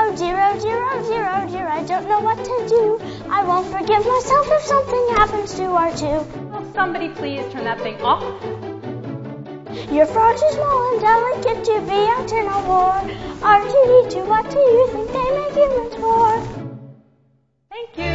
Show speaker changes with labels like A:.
A: Oh dear, oh dear, oh dear, oh dear, I don't know what to do. I won't forgive myself if something happens to R2.
B: Will somebody please turn that thing off?
A: You're far too small and delicate to be out in a war. R2-D2, what do you think they make humans for?
B: Thank you.